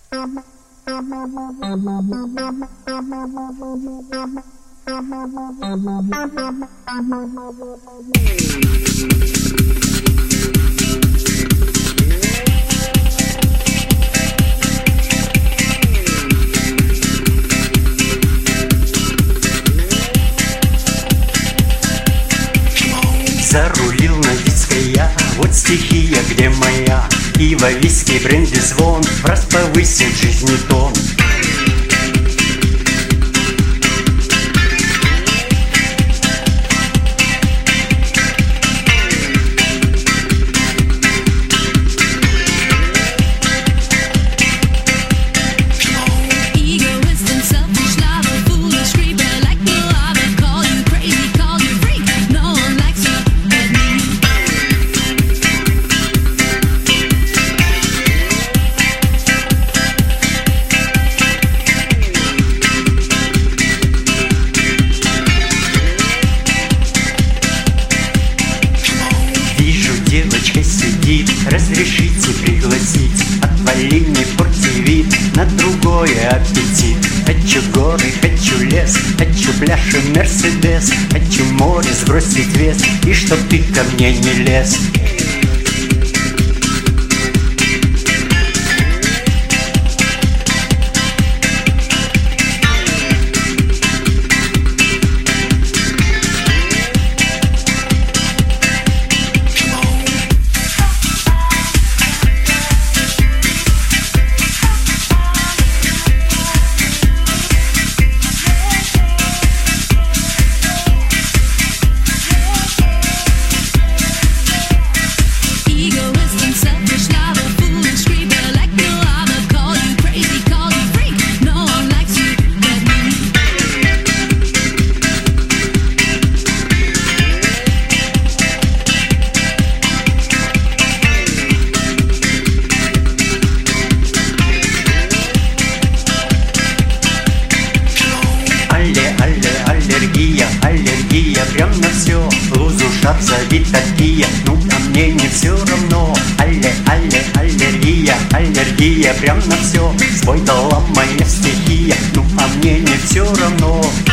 Зарулил на диске я, вот стихия, где моя, и во виске бренди звон враз повысит жизни тон. Девочка сидит, разрешите пригласить, отвали, не порти вид, на другое аппетит. Хочу горы, хочу лес, хочу пляж и Мерседес, хочу море, сбросить вес, и чтоб ты ко мне не лез. Аллергия прям на все, лузу шар зовит такие, ну а мне не все равно. Аллергия прям на все, свой дала моя стихия, ну а мне не все равно.